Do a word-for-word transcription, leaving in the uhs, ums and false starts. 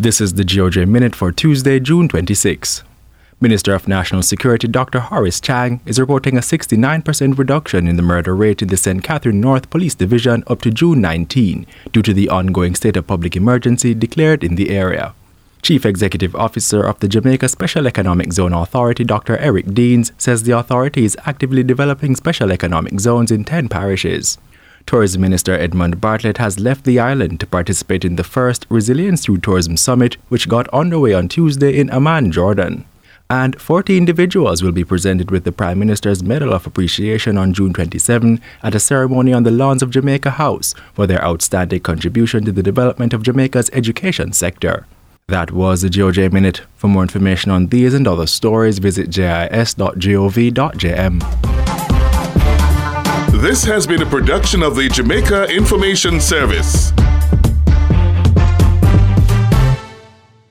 This is the G O J Minute for Tuesday, June twenty-sixth. Minister of National Security Doctor Horace Chang is reporting a sixty-nine percent reduction in the murder rate in the Saint Catherine North Police Division up to June nineteenth due to the ongoing state of public emergency declared in the area. Chief Executive Officer of the Jamaica Special Economic Zone Authority, Doctor Eric Deans, says the authority is actively developing special economic zones in ten parishes. Tourism Minister Edmund Bartlett has left the island to participate in the first Resilience Through Tourism Summit, which got underway on Tuesday in Amman, Jordan. And forty individuals will be presented with the Prime Minister's Medal of Appreciation on June twenty-seventh at a ceremony on the lawns of Jamaica House for their outstanding contribution to the development of Jamaica's education sector. That was the G O J Minute. For more information on these and other stories, visit j i s dot gov dot j m. This has been a production of the Jamaica Information Service.